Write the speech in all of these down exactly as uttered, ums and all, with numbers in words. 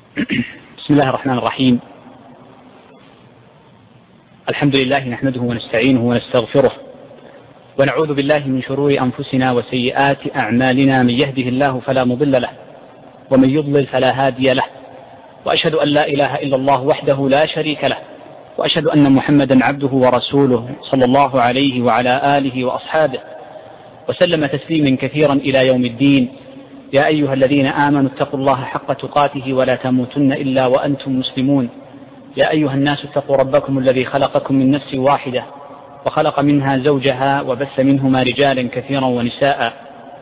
بسم الله الرحمن الرحيم. الحمد لله نحمده ونستعينه ونستغفره ونعوذ بالله من شرور أنفسنا وسيئات أعمالنا، من يهده الله فلا مضل له ومن يضلل فلا هادي له، وأشهد أن لا إله إلا الله وحده لا شريك له، وأشهد أن محمدا عبده ورسوله صلى الله عليه وعلى آله وأصحابه وسلم تسليما كثيرا إلى يوم الدين. يا أيها الذين آمنوا اتقوا الله حق تقاته ولا تموتن إلا وأنتم مسلمون. يا أيها الناس اتقوا ربكم الذي خلقكم من نفس واحدة وخلق منها زوجها وبث منهما رجالا كثيرا ونساء،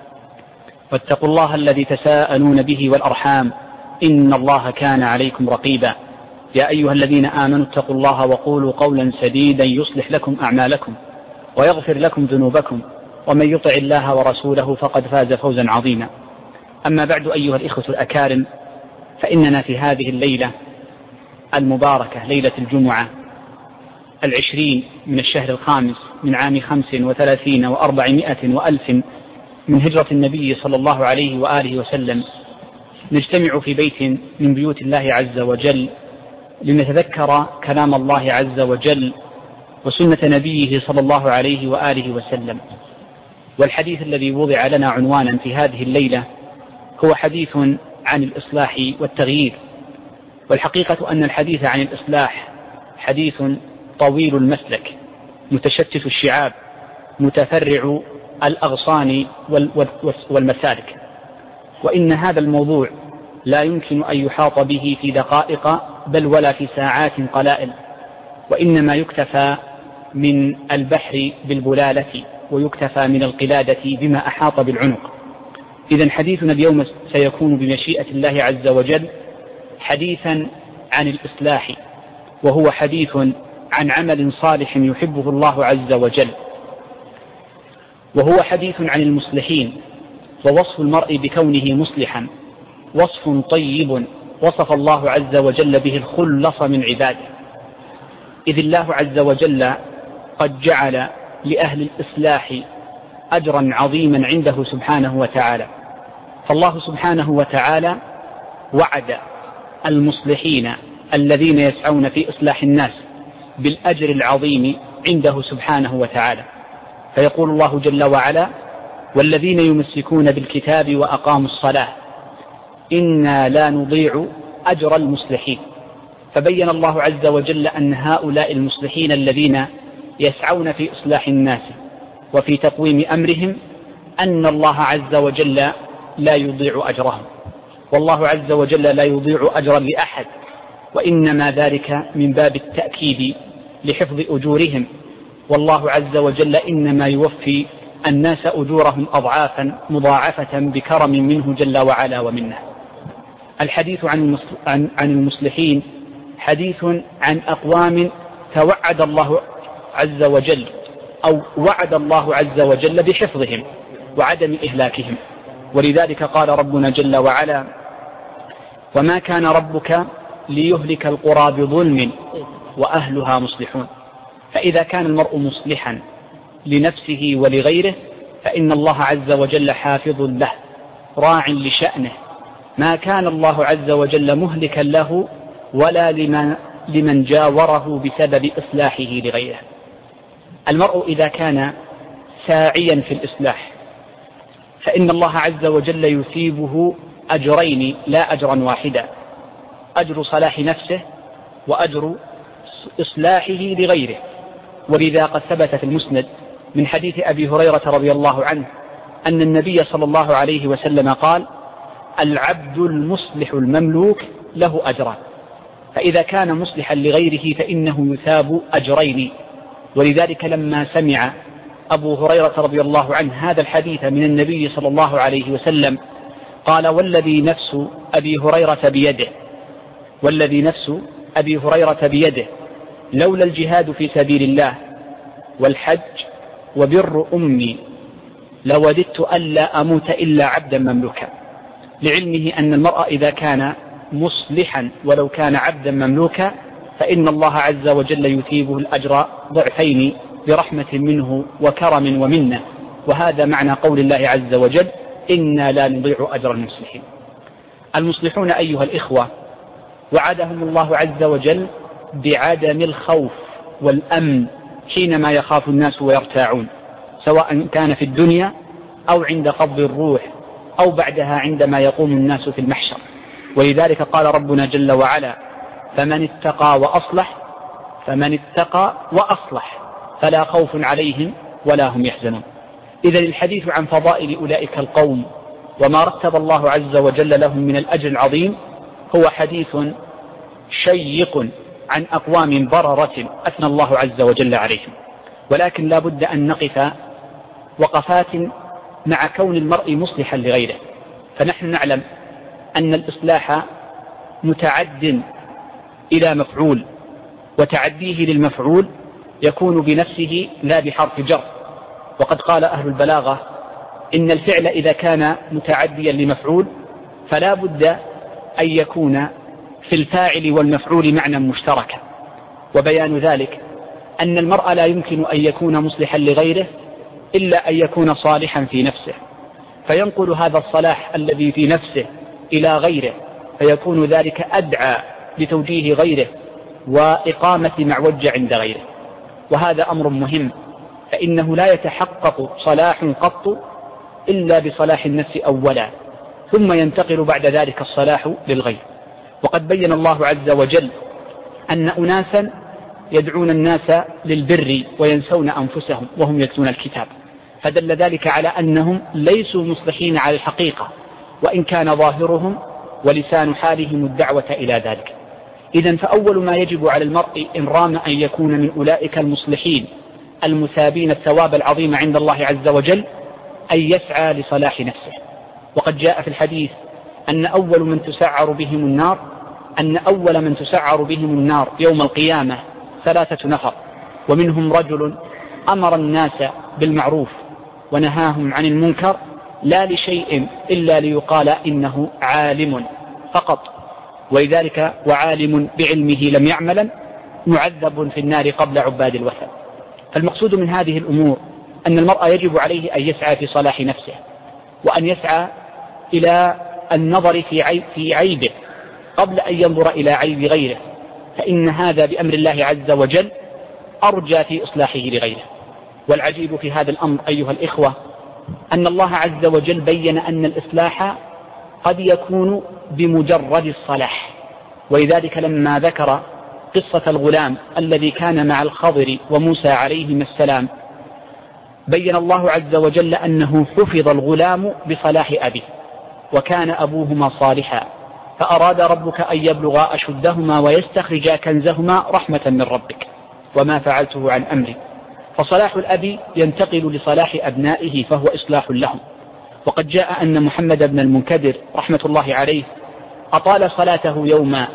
واتقوا الله الذي تساءلون به والأرحام إن الله كان عليكم رقيبا. يا أيها الذين آمنوا اتقوا الله وقولوا قولا سديدا يصلح لكم أعمالكم ويغفر لكم ذنوبكم، ومن يطع الله ورسوله فقد فاز فوزا عظيما. أما بعد، أيها الإخوة الأكارم، فإننا في هذه الليلة المباركة، ليلة الجمعة العشرين من الشهر الخامس من عام خمس وثلاثين وأربعمائة وألف من هجرة النبي صلى الله عليه وآله وسلم، نجتمع في بيت من بيوت الله عز وجل لنتذكر كلام الله عز وجل وسنة نبيه صلى الله عليه وآله وسلم. والحديث الذي وضع لنا عنوانا في هذه الليلة هو حديث عن الإصلاح والتغيير. والحقيقة أن الحديث عن الإصلاح حديث طويل المسلك متشتت الشعاب متفرع الأغصان والمسالك، وإن هذا الموضوع لا يمكن أن يحاط به في دقائق بل ولا في ساعات قلائل، وإنما يكتفى من البحر بالبلالة ويكتفى من القلادة بما أحاط بالعنق. إذن حديثنا اليوم سيكون بمشيئة الله عز وجل حديثا عن الإصلاح، وهو حديث عن عمل صالح يحبه الله عز وجل، وهو حديث عن المصلحين، ووصف المرء بكونه مصلحا وصف طيب وصف الله عز وجل به الخلص من عباده، إذ الله عز وجل قد جعل لأهل الإصلاح أجرا عظيما عنده سبحانه وتعالى. فالله سبحانه وتعالى وعد المصلحين الذين يسعون في إصلاح الناس بالأجر العظيم عنده سبحانه وتعالى، فيقول الله جل وعلا: والذين يمسكون بالكتاب وأقاموا الصلاة إنا لا نضيع أجر المصلحين. فبين الله عز وجل أن هؤلاء المصلحين الذين يسعون في إصلاح الناس وفي تقويم أمرهم أن الله عز وجل لا يضيع أجرهم، والله عز وجل لا يضيع أجرا لأحد، وإنما ذلك من باب التأكيد لحفظ أجورهم، والله عز وجل إنما يوفي الناس أجورهم أضعافا مضاعفة بكرم منه جل وعلا ومنه. الحديث عن المصلحين حديث عن أقوام توعد الله عز وجل أو وعد الله عز وجل بحفظهم وعدم إهلاكهم، ولذلك قال ربنا جل وعلا: وما كان ربك ليهلك القرى بظلم وأهلها مصلحون. فإذا كان المرء مصلحا لنفسه ولغيره فإن الله عز وجل حافظ له راع لشأنه، ما كان الله عز وجل مهلكا له ولا لمن, لمن جاوره بسبب إصلاحه لغيره. المرء إذا كان ساعيا في الإصلاح فإن الله عز وجل يثيبه أجرين لا أجرا واحدا: أجر صلاح نفسه وأجر إصلاحه لغيره. ولذا قد ثبت في المسند من حديث أبي هريرة رضي الله عنه أن النبي صلى الله عليه وسلم قال: العبد المصلح المملوك له أجران، فإذا كان مصلحا لغيره فإنه يثاب أجرين. ولذلك لما سمع أبو هريرة رضي الله عنه هذا الحديث من النبي صلى الله عليه وسلم قال: والذي نفس أبي هريرة بيده والذي نفس أبي هريرة بيده لولا الجهاد في سبيل الله والحج وبر أمي لوددت ألا أموت إلا عبدا مملوكا، لعلمه أن المرء إذا كان مصلحا ولو كان عبدا مملوكا فإن الله عز وجل يثيبه الأجر ضعفين برحمة منه وكرم ومنه. وهذا معنى قول الله عز وجل: إنا لا نضيع أجر المصلحين. المصلحون أيها الإخوة وعدهم الله عز وجل بعدم الخوف والأمن حينما يخاف الناس ويرتاعون، سواء كان في الدنيا أو عند قبض الروح أو بعدها عندما يقوم الناس في المحشر. ولذلك قال ربنا جل وعلا: فمن اتقى وأصلح فمن اتقى وأصلح فلا خوف عليهم ولا هم يحزنون. إذن الحديث عن فضائل أولئك القوم وما رتب الله عز وجل لهم من الأجر العظيم هو حديث شيق عن أقوام بررة أثنى الله عز وجل عليهم، ولكن لا بد أن نقف وقفات مع كون المرء مصلحا لغيره. فنحن نعلم أن الإصلاح متعد إلى مفعول، وتعديه للمفعول يكون بنفسه لا بحرف جر. وقد قال أهل البلاغة إن الفعل إذا كان متعديا لمفعول فلا بد أن يكون في الفاعل والمفعول معنى مشتركا، وبيان ذلك أن المرء لا يمكن أن يكون مصلحا لغيره إلا أن يكون صالحا في نفسه، فينقل هذا الصلاح الذي في نفسه إلى غيره، فيكون ذلك أدعى لتوجيه غيره وإقامة معوجة عند غيره. وهذا أمر مهم، فإنه لا يتحقق صلاح قط إلا بصلاح النفس أولا، ثم ينتقل بعد ذلك الصلاح للغير. وقد بين الله عز وجل أن أناسا يدعون الناس للبر وينسون أنفسهم وهم يتلون الكتاب، فدل ذلك على أنهم ليسوا مصلحين على الحقيقة، وإن كان ظاهرهم ولسان حالهم الدعوة إلى ذلك. إذن فأول ما يجب على المرء إن رام أن يكون من أولئك المصلحين المثابين الثواب العظيم عند الله عز وجل أن يسعى لصلاح نفسه. وقد جاء في الحديث أن أول من تسعر بهم النار أن أول من تسعر بهم النار يوم القيامة ثلاثة نفر، ومنهم رجل أمر الناس بالمعروف ونهاهم عن المنكر لا لشيء إلا ليقال إنه عالم فقط، ولذلك وعالم بعلمه لم يعملا معذب في النار قبل عباد الوثن. فالمقصود من هذه الأمور أن المرء يجب عليه أن يسعى في صلاح نفسه، وأن يسعى إلى النظر في عيب في عيبه قبل أن ينظر إلى عيب غيره، فإن هذا بأمر الله عز وجل أرجى في إصلاحه لغيره. والعجيب في هذا الأمر أيها الإخوة أن الله عز وجل بين أن الإصلاح قد يكون بمجرد الصلاح، ولذلك لما ذكر قصة الغلام الذي كان مع الخضر وموسى عليهما السلام بين الله عز وجل أنه حفظ الغلام بصلاح أبيه، وكان أبوهما صالحا، فأراد ربك أن يبلغا أشدهما ويستخرجا كنزهما رحمة من ربك وما فعلته عن أمري. فصلاح الأب ينتقل لصلاح أبنائه فهو إصلاح لهم. وقد جاء أن محمد بن المنكدر رحمة الله عليه أطال صلاته يوما،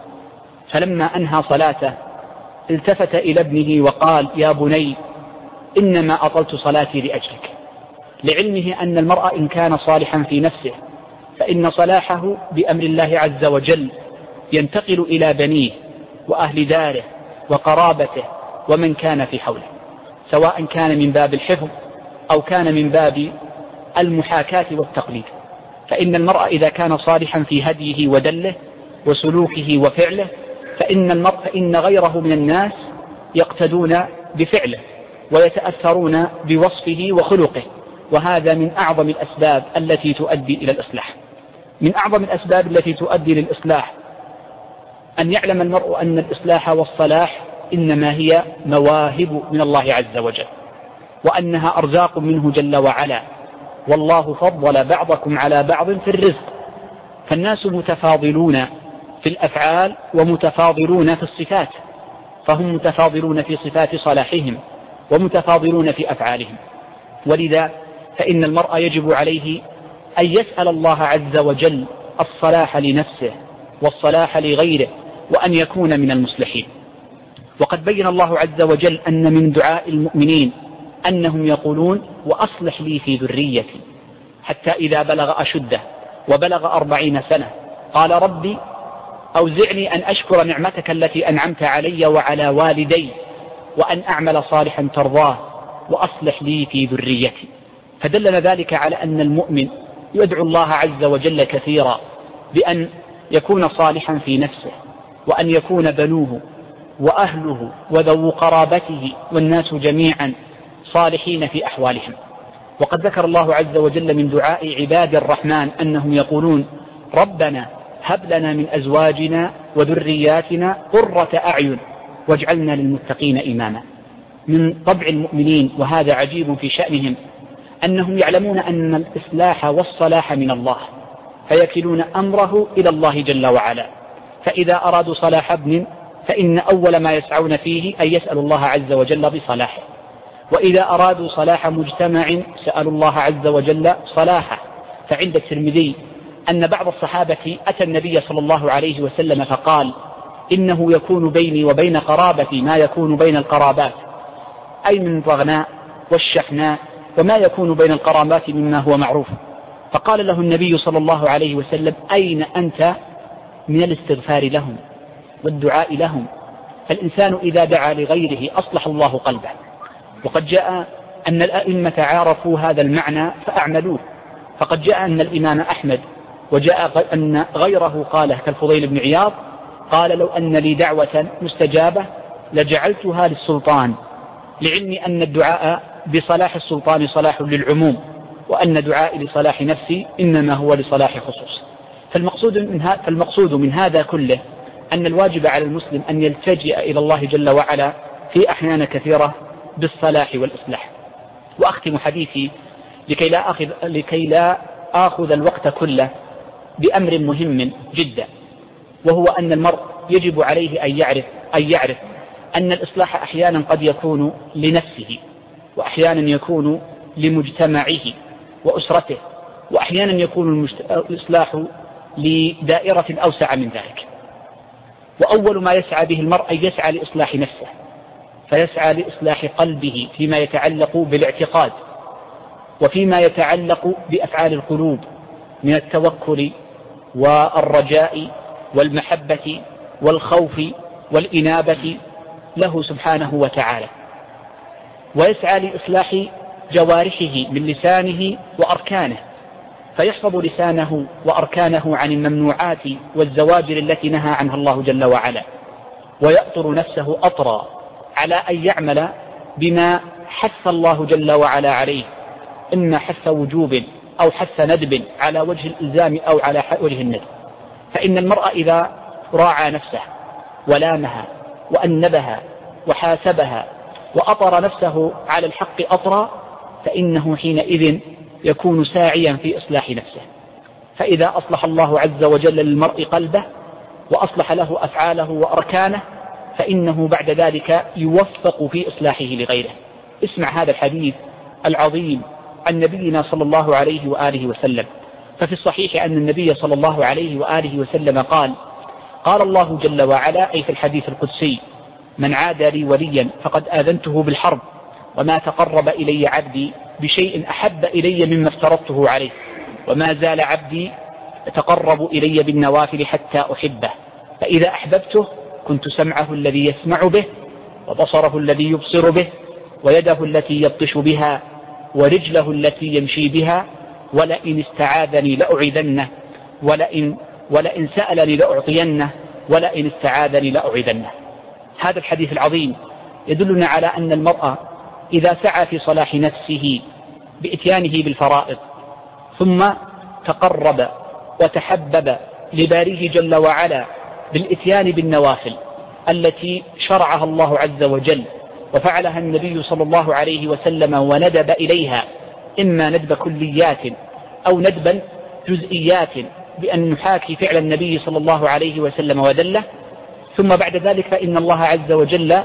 فلما أنهى صلاته التفت إلى ابنه وقال: يا بني إنما أطلت صلاتي لأجلك، لعلمه أن المرء إن كان صالحا في نفسه فإن صلاحه بأمر الله عز وجل ينتقل إلى بنيه وأهل داره وقرابته ومن كان في حوله، سواء كان من باب الحفظ أو كان من باب المحاكاة والتقليد. فإن المرء إذا كان صالحا في هديه ودله وسلوكه وفعله فإن المرء فإن غيره من الناس يقتدون بفعله ويتأثرون بوصفه وخلقه، وهذا من أعظم الأسباب التي تؤدي إلى الإصلاح. من أعظم الأسباب التي تؤدي للإصلاح أن يعلم المرء أن الإصلاح والصلاح إنما هي مواهب من الله عز وجل، وأنها أرزاق منه جل وعلا، والله فضل بعضكم على بعض في الرزق. فالناس متفاضلون في الأفعال ومتفاضلون في الصفات، فهم متفاضلون في صفات صلاحهم ومتفاضلون في أفعالهم. ولذا فإن المرء يجب عليه أن يسأل الله عز وجل الصلاح لنفسه والصلاح لغيره، وأن يكون من المصلحين. وقد بين الله عز وجل أن من دعاء المؤمنين أنهم يقولون: وأصلح لي في ذريتي، حتى إذا بلغ أشده وبلغ أربعين سنة قال: ربي أوزعني أن أشكر نعمتك التي أنعمت علي وعلى والدي وأن أعمل صالحا ترضاه وأصلح لي في ذريتي. فدلنا ذلك على أن المؤمن يدعو الله عز وجل كثيرا بأن يكون صالحا في نفسه وأن يكون بنوه وأهله وذو قرابته والناس جميعا صالحين في أحوالهم. وقد ذكر الله عز وجل من دعاء عباد الرحمن أنهم يقولون ربنا هب لنا من أزواجنا وذرياتنا قرة أعين واجعلنا للمتقين إماما. من طبع المؤمنين، وهذا عجيب في شأنهم، أنهم يعلمون أن الإصلاح والصلاح من الله، فيكلون أمره إلى الله جل وعلا. فإذا أرادوا صلاح ابن فإن أول ما يسعون فيه أن يسألوا الله عز وجل بصلاحه، وإذا أرادوا صلاح مجتمع سألوا الله عز وجل صلاحه. فعند الترمذي أن بعض الصحابة أتى النبي صلى الله عليه وسلم فقال إنه يكون بيني وبين قرابتي ما يكون بين القرابات، أي من الضغناء والشحناء وما يكون بين القرابات مما هو معروف. فقال له النبي صلى الله عليه وسلم أين أنت من الاستغفار لهم والدعاء لهم؟ فالإنسان إذا دعا لغيره أصلح الله قلبه. وقد جاء أن الأئمة عارفوا هذا المعنى فأعملوه. فقد جاء أن الإمام أحمد وجاء أن غيره قاله كالفضيل بن عياض قال لو أن لي دعوة مستجابة لجعلتها للسلطان، لعلمي أن الدعاء بصلاح السلطان صلاح للعموم، وأن دعائي لصلاح نفسي إنما هو لصلاح خصوص. فالمقصود من, ها فالمقصود من هذا كله أن الواجب على المسلم أن يلتجئ إلى الله جل وعلا في أحيان كثيرة بالصلاح والإصلاح. وأختم حديثي لكي لا أخذ, لكي لا آخذ الوقت كله بأمر مهم جدا، وهو أن المرء يجب عليه أن يعرف, أن يعرف أن الإصلاح أحيانا قد يكون لنفسه، وأحيانا يكون لمجتمعه وأسرته، وأحيانا يكون الإصلاح لدائرة أوسع من ذلك. وأول ما يسعى به المرء أن يسعى لإصلاح نفسه، فيسعى لإصلاح قلبه فيما يتعلق بالاعتقاد، وفيما يتعلق بأفعال القلوب من التوكل والرجاء والمحبة والخوف والإنابة له سبحانه وتعالى. ويسعى لإصلاح جوارحه من لسانه وأركانه، فيحفظ لسانه وأركانه عن الممنوعات والزواجر التي نهى عنها الله جل وعلا، ويأطر نفسه أطرا على أن يعمل بما حث الله جل وعلا عليه، إما حث وجوب أو حث ندب على وجه الإلزام أو على وجه الندب. فإن المرء إذا راعى نفسه ولامها وأنبها وحاسبها وأطر نفسه على الحق أطرا، فإنه حينئذ يكون ساعيا في إصلاح نفسه. فإذا أصلح الله عز وجل للمرء قلبه وأصلح له أفعاله وأركانه، فإنه بعد ذلك يوفق في إصلاحه لغيره. اسمع هذا الحديث العظيم عن نبينا صلى الله عليه وآله وسلم. ففي الصحيح أن النبي صلى الله عليه وآله وسلم قال قال الله جل وعلا، أي في الحديث القدسي: من عاد لي وليا فقد آذنته بالحرب، وما تقرب إلي عبدي بشيء أحب إلي مما افترضته عليه، وما زال عبدي يتقرب إلي بالنوافل حتى أحبه، فإذا أحببته كنت سمعه الذي يسمع به، وبصره الذي يبصر به، ويده التي يبطش بها، ورجله التي يمشي بها، ولئن استعاذني لأعيذنه، ولئن, ولئن سألني لأعطينه، ولئن استعاذني لأعيذنه. هذا الحديث العظيم يدلنا على أن المرء إذا سعى في صلاح نفسه بإتيانه بالفرائض، ثم تقرب وتحبب لباريه جل وعلا بالإتيان بالنوافل التي شرعها الله عز وجل وفعلها النبي صلى الله عليه وسلم وندب إليها، إما ندب كليات أو ندبا جزئيات بأن نحاكي فعل النبي صلى الله عليه وسلم ودله، ثم بعد ذلك فإن الله عز وجل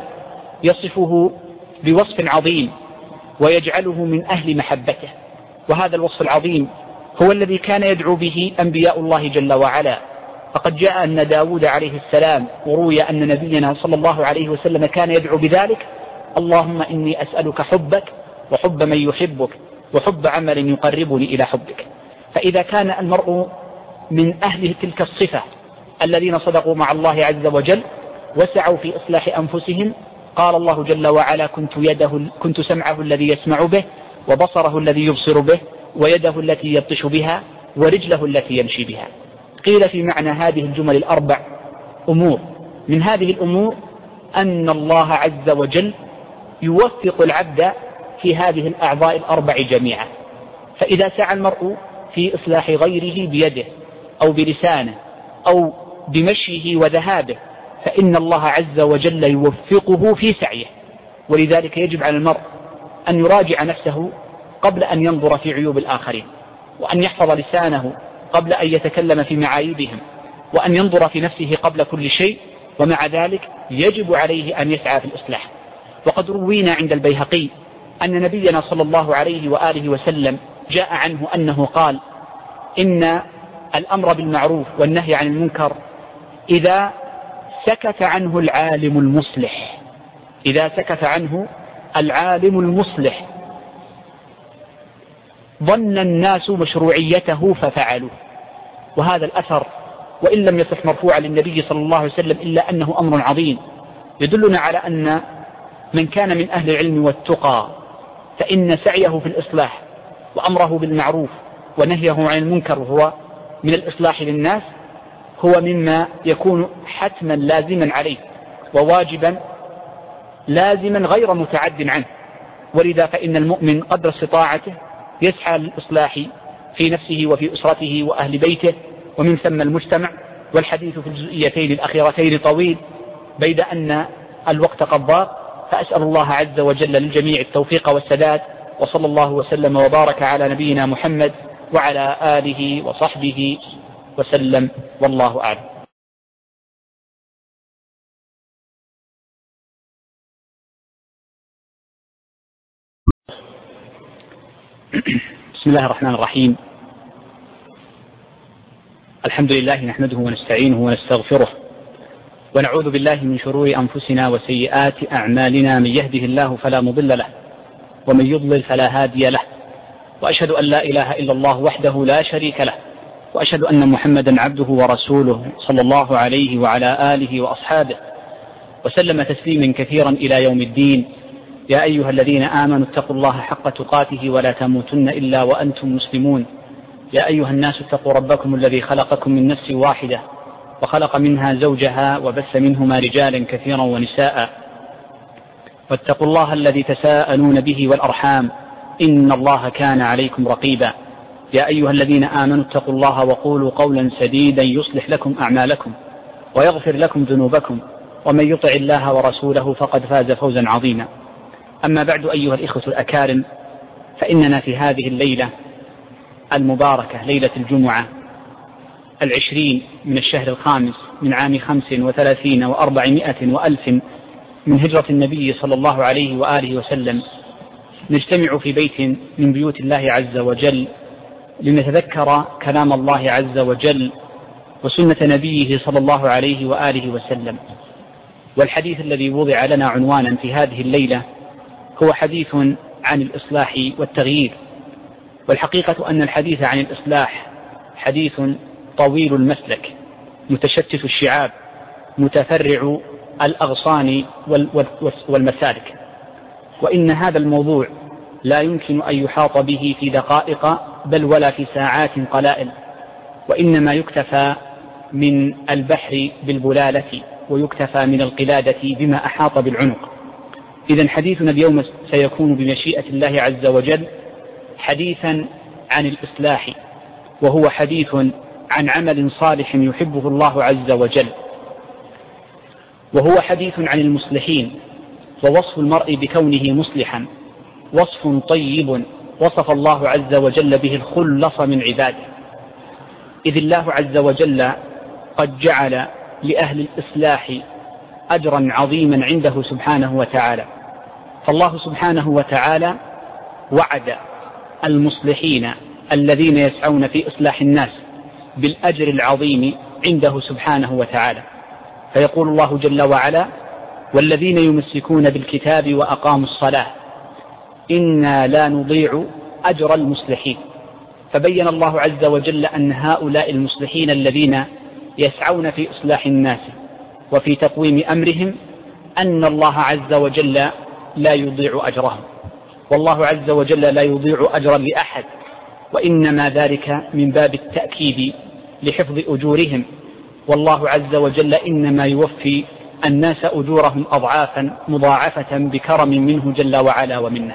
يصفه بوصف عظيم ويجعله من أهل محبته. وهذا الوصف العظيم هو الذي كان يدعو به أنبياء الله جل وعلا. فقد جاء أن داود عليه السلام وروي أن نبينا صلى الله عليه وسلم كان يدعو بذلك: اللهم إني أسألك حبك وحب من يحبك وحب عمل يقربني إلى حبك. فإذا كان المرء من أهل تلك الصفة الذين صدقوا مع الله عز وجل وسعوا في إصلاح أنفسهم، قال الله جل وعلا: كنت, يده كنت سمعه الذي يسمع به، وبصره الذي يبصر به، ويده التي يبطش بها، ورجله التي يمشي بها. قيل في معنى هذه الجمل الأربع أمور: من هذه الأمور أن الله عز وجل يوفق العبد في هذه الأعضاء الأربع جميعا. فإذا سعى المرء في إصلاح غيره بيده أو بلسانه أو بمشيه وذهابه فإن الله عز وجل يوفقه في سعيه. ولذلك يجب على المرء أن يراجع نفسه قبل أن ينظر في عيوب الآخرين، وأن يحفظ لسانه قبل أن يتكلم في معايبهم، وأن ينظر في نفسه قبل كل شيء، ومع ذلك يجب عليه أن يسعى في الإصلاح. وقد روينا عند البيهقي أن نبينا صلى الله عليه وآله وسلم جاء عنه أنه قال: إن الأمر بالمعروف والنهي عن المنكر إذا سكت عنه العالم المصلح إذا سكت عنه العالم المصلح ظن الناس مشروعيته ففعلوا. وهذا الأثر وإن لم يصح مرفوعا للنبي صلى الله عليه وسلم إلا أنه أمر عظيم يدلنا على أن من كان من أهل العلم والتقى فإن سعيه في الإصلاح وأمره بالمعروف ونهيه عن المنكر وهو من الإصلاح للناس هو مما يكون حتما لازما عليه وواجبا لازما غير متعد عنه. ولذا فإن المؤمن قدر استطاعته يسعى للإصلاح في نفسه وفي أسرته وأهل بيته ومن ثم المجتمع. والحديث في الجزئيتين الأخيرتين طويل بيد أن الوقت قد ضاق، فأسأل الله عز وجل للجميع التوفيق والسداد، وصلى الله وسلم وبارك على نبينا محمد وعلى آله وصحبه وسلم، والله أعلم. بسم الله الرحمن الرحيم. الحمد لله نحمده ونستعينه ونستغفره ونعوذ بالله من شرور أنفسنا وسيئات أعمالنا، من يهده الله فلا مضل له ومن يضلل فلا هادي له، وأشهد أن لا إله إلا الله وحده لا شريك له، وأشهد أن محمدا عبده ورسوله صلى الله عليه وعلى آله وأصحابه وسلم تسليما كثيرا إلى يوم الدين. يا أيها الذين آمنوا اتقوا الله حق تقاته ولا تموتن إلا وأنتم مسلمون. يا أيها الناس اتقوا ربكم الذي خلقكم من نفس واحدة وخلق منها زوجها وبث منهما رجالا كثيرا ونساء، واتقوا الله الذي تساءلون به والأرحام إن الله كان عليكم رقيبا. يا أيها الذين آمنوا اتقوا الله وقولوا قولا سديدا يصلح لكم أعمالكم ويغفر لكم ذنوبكم، ومن يطع الله ورسوله فقد فاز فوزا عظيما. أما بعد، أيها الإخوة الأكارم، فإننا في هذه الليلة المباركة، ليلة الجمعة العشرين من الشهر الخامس من عام خمس وثلاثين وأربعمائة وألف من هجرة النبي صلى الله عليه وآله وسلم، نجتمع في بيت من بيوت الله عز وجل لنتذكر كلام الله عز وجل وسنة نبيه صلى الله عليه وآله وسلم. والحديث الذي وضع لنا عنوانا في هذه الليلة هو حديث عن الإصلاح والتغيير. والحقيقة أن الحديث عن الإصلاح حديث طويل المسلك متشتت الشعاب متفرع الأغصان والمسالك، وإن هذا الموضوع لا يمكن أن يحاط به في دقائق بل ولا في ساعات قلائل، وإنما يكتفى من البحر بالبلالة ويكتفى من القلادة بما أحاط بالعنق. إذن حديثنا اليوم سيكون بمشيئة الله عز وجل حديثا عن الإصلاح، وهو حديث عن عمل صالح يحبه الله عز وجل، وهو حديث عن المصلحين ووصف المرء بكونه مصلحا وصف طيب وصف الله عز وجل به الخلص من عباده، إذ الله عز وجل قد جعل لأهل الإصلاح أجرا عظيما عنده سبحانه وتعالى. فالله سبحانه وتعالى وعد المصلحين الذين يسعون في إصلاح الناس بالأجر العظيم عنده سبحانه وتعالى، فيقول الله جل وعلا: والذين يمسكون بالكتاب وأقاموا الصلاة إنا لا نضيع أجر المصلحين. فبين الله عز وجل أن هؤلاء المصلحين الذين يسعون في إصلاح الناس وفي تقويم أمرهم أن الله عز وجل لا يضيع أجرهم، والله عز وجل لا يضيع أجرا لأحد، وإنما ذلك من باب التأكيد لحفظ أجورهم والله عز وجل إنما يوفي الناس أجورهم أضعافا مضاعفة بكرم منه جل وعلا ومنه.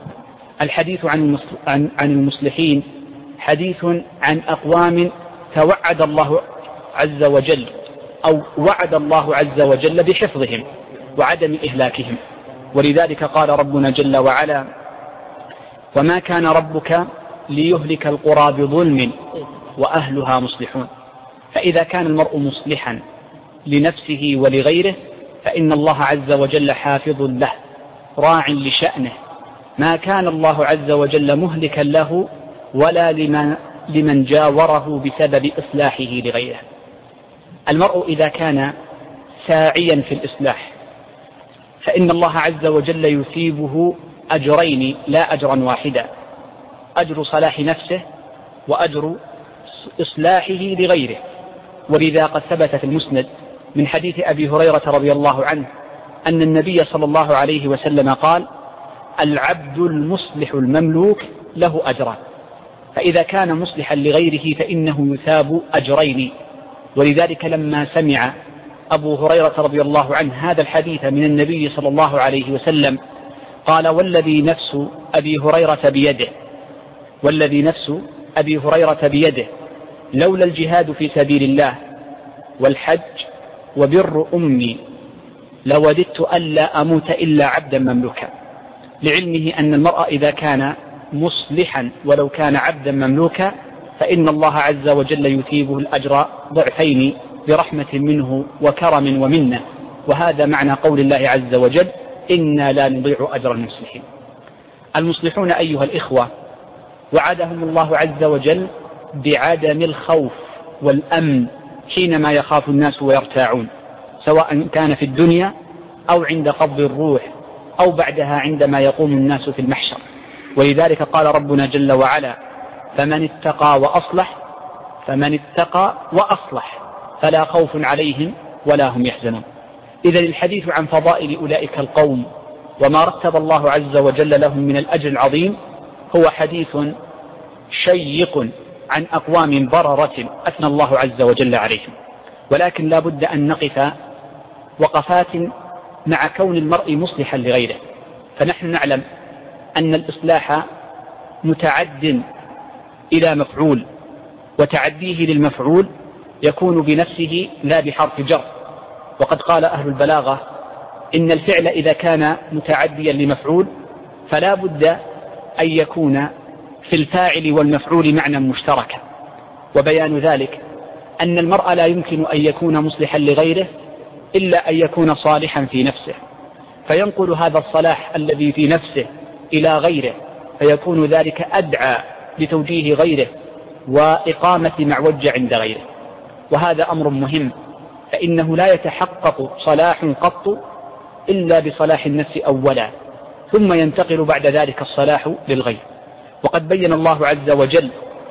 الحديث عن المصلحين حديث عن أقوام توعد الله عز وجل أو وعد الله عز وجل بحفظهم وعدم إهلاكهم، ولذلك قال ربنا جل وعلا: وما كان ربك ليهلك القرى بظلم وأهلها مصلحون. فإذا كان المرء مصلحا لنفسه ولغيره فإن الله عز وجل حافظ له راع لشأنه، ما كان الله عز وجل مهلكا له ولا لمن, لمن جاوره بسبب إصلاحه لغيره. المرء إذا كان ساعيا في الإصلاح فإن الله عز وجل يثيبه أجرين لا أجرا واحدا: أجر صلاح نفسه وأجر إصلاحه لغيره. ولذا قد ثبت في المسند من حديث أبي هريرة رضي الله عنه أن النبي صلى الله عليه وسلم قال: العبد المصلح المملوك له أجران، فإذا كان مصلحا لغيره فإنه يثاب أجرين. ولذلك لما سمع أبو هريرة رضي الله عنه هذا الحديث من النبي صلى الله عليه وسلم قال: والذي نفس أبي هريرة بيده والذي نفس أبي هريرة بيده لولا الجهاد في سبيل الله والحج وبر أمي لوددت ألا أموت إلا عبدا مملوكا. لعلمه أن المرء إذا كان مصلحا ولو كان عبدا مملوكا فإن الله عز وجل يثيبه الأجر ضعفين برحمة منه وكرم ومنه. وهذا معنى قول الله عز وجل: إنا لا نضيع أجر المصلحين. المصلحون أيها الإخوة وعدهم الله عز وجل بعدم الخوف والأمن حينما يخاف الناس ويرتاعون، سواء كان في الدنيا أو عند قبض الروح أو بعدها عندما يقوم الناس في المحشر. ولذلك قال ربنا جل وعلا: فمن اتقى وأصلح فمن اتقى وأصلح فلا خوف عليهم ولا هم يحزنون. إذا الحديث عن فضائل أولئك القوم وما رتب الله عز وجل لهم من الأجر العظيم هو حديث شيق عن أقوام بررة أثنى الله عز وجل عليهم. ولكن لا بد أن نقف وقفات مع كون المرء مصلحا لغيره. فنحن نعلم أن الإصلاح متعد إلى مفعول، وتعديه للمفعول يكون بنفسه لا بحرف جر. وقد قال أهل البلاغة: إن الفعل إذا كان متعديا لمفعول فلا بد أن يكون في الفاعل والمفعول معنى مشتركا. وبيان ذلك أن المرء لا يمكن أن يكون مصلحا لغيره إلا أن يكون صالحا في نفسه، فينقل هذا الصلاح الذي في نفسه إلى غيره، فيكون ذلك أدعى لتوجيه غيره وإقامة معوج عند غيره. وهذا أمر مهم، فإنه لا يتحقق صلاح قط إلا بصلاح النفس أولا، ثم ينتقل بعد ذلك الصلاح للغير. وقد بين الله عز وجل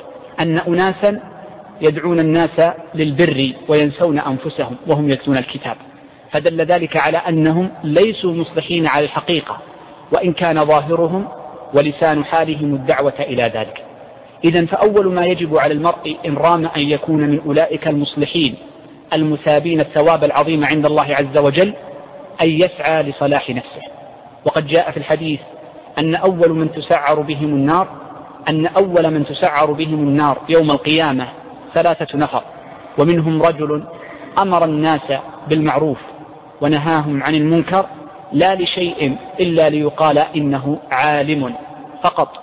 أن أناسا يدعون الناس للبر وينسون أنفسهم وهم يتلون الكتاب، فدل ذلك على أنهم ليسوا مصلحين على الحقيقة، وإن كان ظاهرهم ولسان حالهم الدعوة إلى ذلك. إذن فأول ما يجب على المرء إن رام أن يكون من أولئك المصلحين المثابين الثواب العظيم عند الله عز وجل أن يسعى لصلاح نفسه. وقد جاء في الحديث أن أول من تسعر بهم النار أن أول من تسعر بهم النار يوم القيامة ثلاثة نفر، ومنهم رجل أمر الناس بالمعروف ونهاهم عن المنكر لا لشيء إلا ليقال إنه عالم فقط،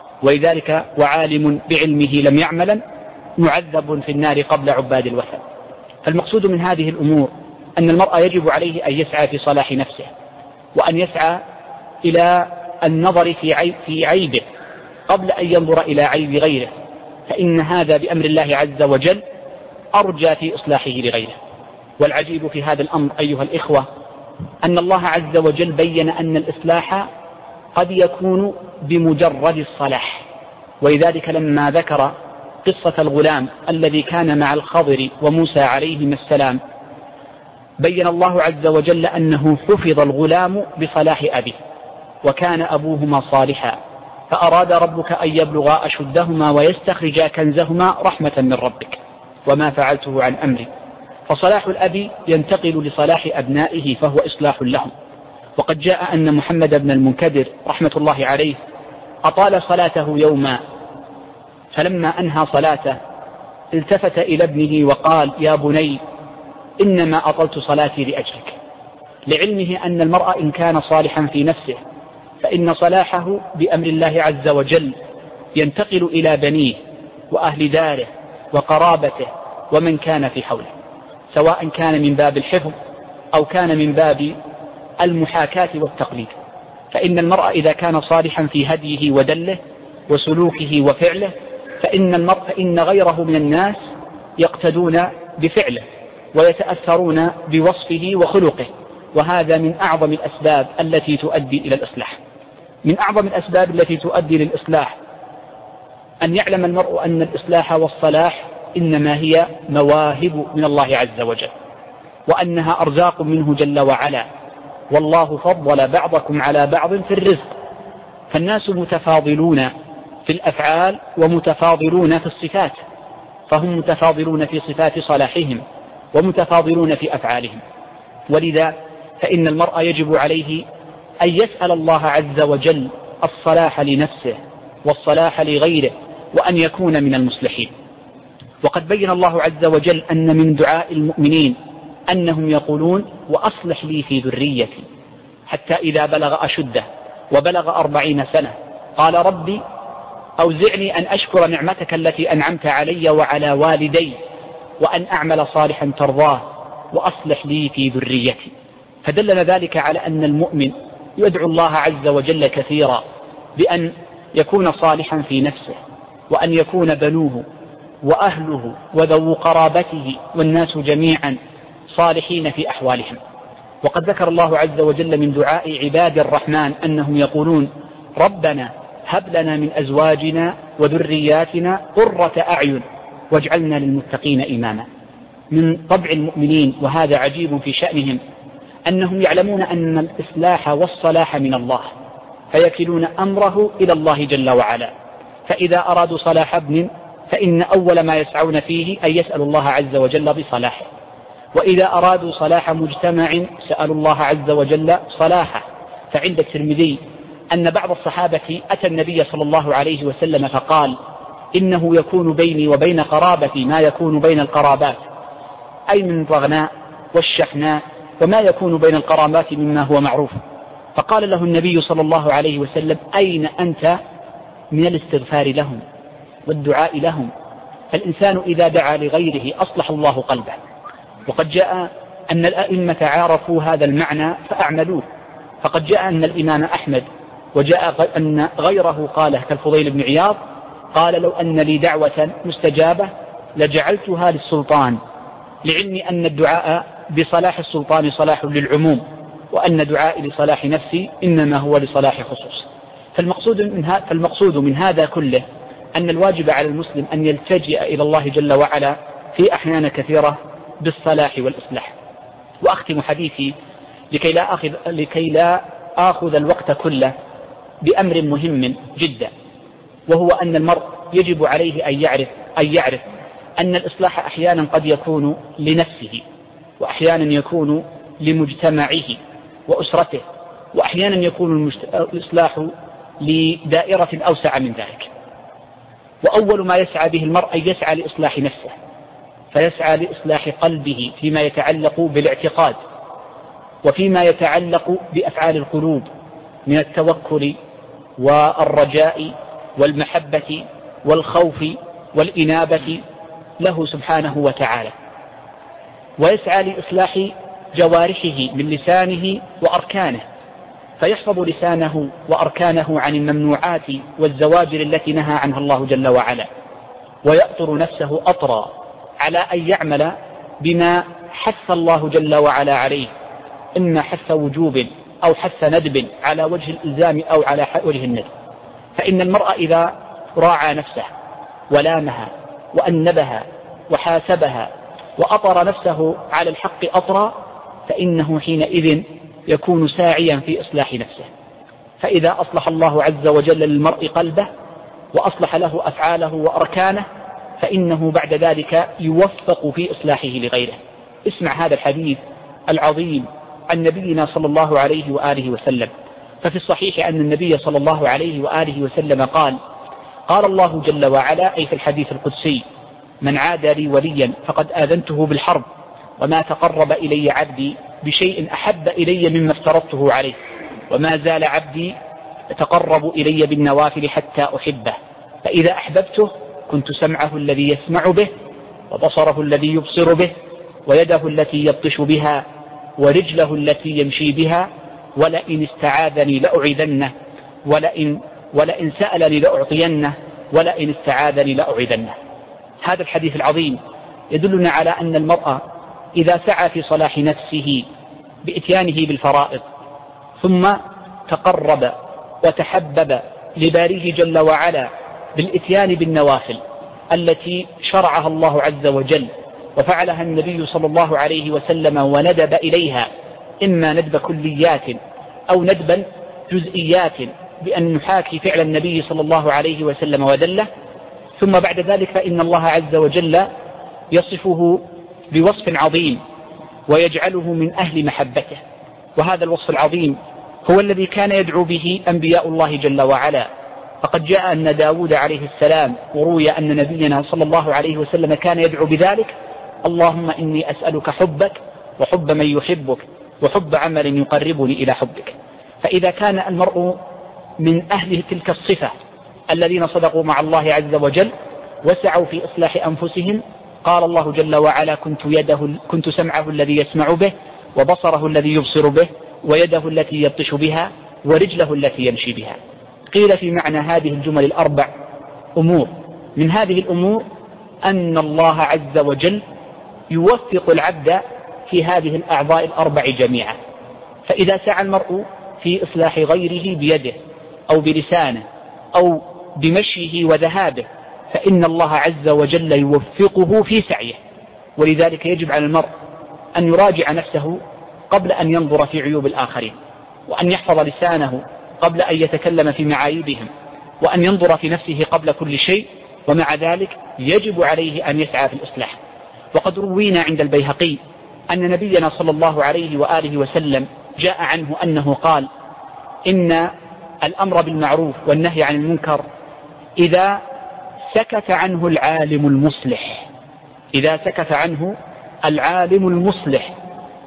ولذلك وعالم بعلمه لم يعملا معذب في النار قبل عباد الوثن. فالمقصود من هذه الأمور أن المرء يجب عليه أن يسعى في صلاح نفسه، وأن يسعى إلى النظر في عيب في عيبه قبل أن ينظر إلى عيب غيره، فإن هذا بأمر الله عز وجل أرجى في إصلاحه لغيره. والعجيب في هذا الأمر أيها الإخوة أن الله عز وجل بين أن الإصلاح قد يكون بمجرد الصلاح. ولذلك لما ذكر قصة الغلام الذي كان مع الخضر وموسى عليهما السلام بين الله عز وجل أنه حفظ الغلام بصلاح أبيه، وكان أبوهما صالحا، فأراد ربك أن يبلغا أشدهما ويستخرجا كنزهما رحمة من ربك وما فعلته عن أمري فصلاح الأب ينتقل لصلاح أبنائه فهو إصلاح لهم. وقد جاء أن محمد بن المنكدر رحمة الله عليه أطال صلاته يوما، فلما أنهى صلاته التفت إلى ابنه وقال: يا بني، إنما أطلت صلاتي لأجلك، لعلمه أن المرء إن كان صالحا في نفسه فإن صلاحه بأمر الله عز وجل ينتقل إلى بنيه وأهل داره وقرابته ومن كان في حوله، سواء كان من باب الحفظ أو كان من باب المحاكاة والتقليد. فإن المرء إذا كان صالحا في هديه ودله وسلوكه وفعله فإن المرء فإن غيره من الناس يقتدون بفعله ويتأثرون بوصفه وخلقه، وهذا من أعظم الأسباب التي تؤدي إلى الإصلاح. من أعظم الأسباب التي تؤدي للإصلاح أن يعلم المرء أن الإصلاح والصلاح إنما هي مواهب من الله عز وجل، وأنها أرزاق منه جل وعلا، والله فضل بعضكم على بعض في الرزق. فالناس متفاضلون في الأفعال ومتفاضلون في الصفات، فهم متفاضلون في صفات صلاحهم ومتفاضلون في أفعالهم. ولذا فإن المرء يجب عليه أن يسأل الله عز وجل الصلاح لنفسه والصلاح لغيره، وأن يكون من المصلحين. وقد بين الله عز وجل أن من دعاء المؤمنين أنهم يقولون: وأصلح لي في ذريتي، حتى إذا بلغ أشده وبلغ أربعين سنة قال: ربي أوزعني أن أشكر نعمتك التي أنعمت علي وعلى والدي وأن أعمل صالحا ترضاه وأصلح لي في ذريتي. فدلنا ذلك على أن المؤمن يدعو الله عز وجل كثيرا بأن يكون صالحا في نفسه، وأن يكون بنوه وأهله وذو قرابته والناس جميعا صالحين في أحوالهم. وقد ذكر الله عز وجل من دعاء عباد الرحمن أنهم يقولون: ربنا هب لنا من أزواجنا وذرياتنا قرة أعين واجعلنا للمتقين إماما. من طبع المؤمنين، وهذا عجيب في شأنهم، أنهم يعلمون أن الإصلاح والصلاح من الله، فيكلون أمره إلى الله جل وعلا. فإذا أرادوا صلاح ابن فإن أول ما يسعون فيه أن يسألوا الله عز وجل بصلاحه، وإذا أرادوا صلاح مجتمع سألوا الله عز وجل صلاحه. فعند الترمذي أن بعض الصحابة أتى النبي صلى الله عليه وسلم فقال: إنه يكون بيني وبين قرابتي ما يكون بين القرابات، أي من الضغناء والشحناء وما يكون بين القرابات مما هو معروف. فقال له النبي صلى الله عليه وسلم: أين أنت من الاستغفار لهم والدعاء لهم؟ فالإنسان إذا دعا لغيره أصلح الله قلبه. وقد جاء أن الأئمة عارفوا هذا المعنى فأعملوه. فقد جاء أن الإمام أحمد وجاء أن غيره قاله كالفضيل بن عياض قال: لو أن لي دعوة مستجابة لجعلتها للسلطان، لعلمي أن الدعاء بصلاح السلطان صلاح للعموم، وأن دعائي لصلاح نفسي إنما هو لصلاح خصوص. فالمقصود من, ها فالمقصود من هذا كله أن الواجب على المسلم أن يلتجئ إلى الله جل وعلا في أحيان كثيرة بالصلاح والإصلاح. وأختم حديثي لكي لا أخذ, لكي لا آخذ الوقت كله بأمر مهم جدا، وهو أن المرء يجب عليه أن يعرف, أن يعرف أن الإصلاح أحيانا قد يكون لنفسه، وأحيانا يكون لمجتمعه وأسرته، وأحيانا يكون الإصلاح لدائرة أوسع من ذلك. وأول ما يسعى به المرء أن يسعى لإصلاح نفسه، فيسعى لإصلاح قلبه فيما يتعلق بالاعتقاد، وفيما يتعلق بأفعال القلوب من التوكل والرجاء والمحبة والخوف والإنابة له سبحانه وتعالى. ويسعى لإصلاح جوارحه من لسانه وأركانه، فيحفظ لسانه وأركانه عن الممنوعات والزواجر التي نهى عنها الله جل وعلا، ويأطر نفسه أطرا على أن يعمل بما حث الله جل وعلا عليه، إما حث وجوب أو حث ندب على وجه الإلزام أو على وجه الندب. فإن المرء إذا راعى نفسه ولامها وأنبها وحاسبها وأطر نفسه على الحق أطرا، فإنه حينئذ يكون ساعيا في إصلاح نفسه. فإذا أصلح الله عز وجل للمرء قلبه وأصلح له أفعاله وأركانه، فإنه بعد ذلك يوفق في إصلاحه لغيره. اسمع هذا الحديث العظيم عن نبينا صلى الله عليه وآله وسلم. ففي الصحيح أن النبي صلى الله عليه وآله وسلم قال: قال الله جل وعلا، أي في الحديث القدسي: من عادى لي وليا فقد آذنته بالحرب، وما تقرب إلي عبدي بشيء أحب إلي مما افترضته عليه، وما زال عبدي يتقرب إلي بالنوافل حتى أحبه، فإذا أحببته كنت سمعه الذي يسمع به، وبصره الذي يبصر به، ويده التي يبطش بها، ورجله التي يمشي بها، ولئن استعاذني لأعيذنه، ولئن, ولئن سألني لأعطينه، ولئن استعاذني لأعيذنه. هذا الحديث العظيم يدلنا على أن المرأة إذا سعى في صلاح نفسه بإتيانه بالفرائض، ثم تقرب وتحبب لباريه جل وعلا بالإتيان بالنوافل التي شرعها الله عز وجل وفعلها النبي صلى الله عليه وسلم وندب إليها، إما ندب كليات أو ندبا جزئيات بأن نحاكي فعل النبي صلى الله عليه وسلم ودله، ثم بعد ذلك فإن الله عز وجل يصفه بوصف عظيم ويجعله من أهل محبته. وهذا الوصف العظيم هو الذي كان يدعو به أنبياء الله جل وعلا. فقد جاء أن داود عليه السلام وروي أن نبينا صلى الله عليه وسلم كان يدعو بذلك: اللهم إني أسألك حبك وحب من يحبك وحب عمل يقربني إلى حبك. فإذا كان المرء من أهل تلك الصفة الذين صدقوا مع الله عز وجل وسعوا في إصلاح أنفسهم، قال الله جل وعلا: كنت, يده كنت سمعه الذي يسمع به، وبصره الذي يبصر به، ويده التي يبطش بها، ورجله التي يمشي بها. قيل في معنى هذه الجمل الأربع أمور. من هذه الأمور أن الله عز وجل يوفق العبد في هذه الأعضاء الأربع جميعا. فإذا سعى المرء في إصلاح غيره بيده أو بلسانه أو بمشيه وذهابه، فإن الله عز وجل يوفقه في سعيه. ولذلك يجب على المرء أن يراجع نفسه قبل أن ينظر في عيوب الآخرين، وأن يحفظ لسانه قبل أن يتكلم في معايبهم، وأن ينظر في نفسه قبل كل شيء، ومع ذلك يجب عليه أن يسعى في الإصلاح. وقد روينا عند البيهقي أن نبينا صلى الله عليه وآله وسلم جاء عنه أنه قال: إن الأمر بالمعروف والنهي عن المنكر إذا سكت عنه العالم المصلح إذا سكت عنه العالم المصلح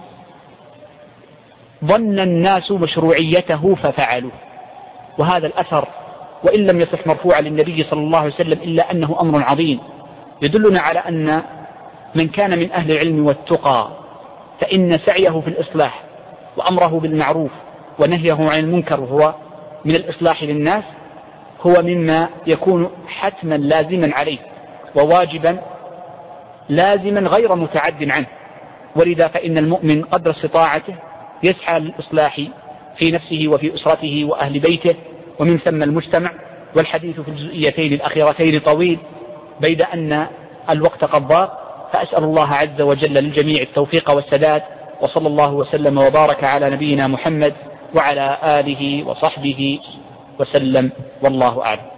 ظن الناس مشروعيته ففعلوا. وهذا الأثر وإن لم يصح مرفوعا للنبي صلى الله عليه وسلم إلا أنه أمر عظيم يدلنا على أن من كان من أهل العلم والتقى فإن سعيه في الإصلاح وأمره بالمعروف ونهيه عن المنكر وهو من الإصلاح للناس هو مما يكون حتما لازما عليه وواجبا لازما غير متعد عنه. ولذا فإن المؤمن قدر استطاعته يسعى للإصلاح في نفسه وفي أسرته وأهل بيته ومن ثم المجتمع. والحديث في الجزئيتين الأخيرتين طويل بيد أن الوقت قد ضاق، فأسأل الله عز وجل للجميع التوفيق والسداد، وصلى الله وسلم وبارك على نبينا محمد وعلى آله وصحبه وسلم، والله أعلم.